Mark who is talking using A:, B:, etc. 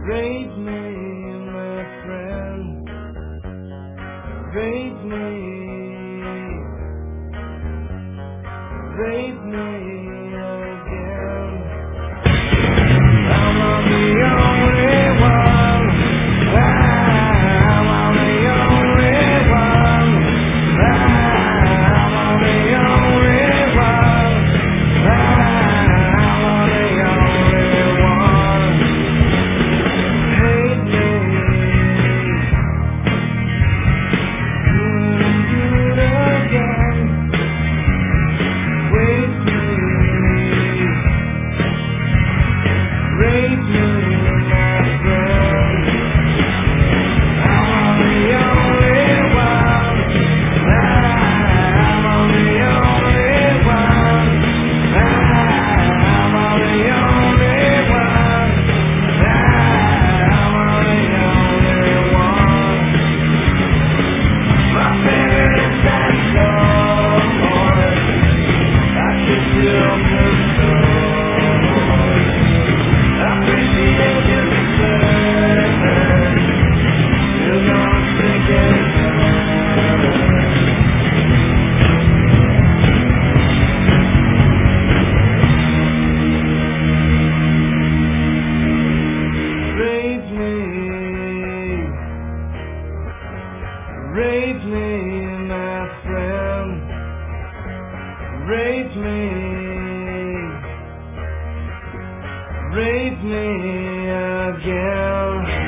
A: Raise me, my friend. Raise me. Raise me again. I'm not the only one. I'm not the only one. I'm not the only one. I'm not the only one. Hate me. Do it again. Wake me. Raise me, my friend. I'm the only one. I'm the only one. I'm the only one. I'm the only one. My favorite dinosaur. I could feel the soul. Appreciate your concern. You're not thinking. Raise me, my friend. Raise me again.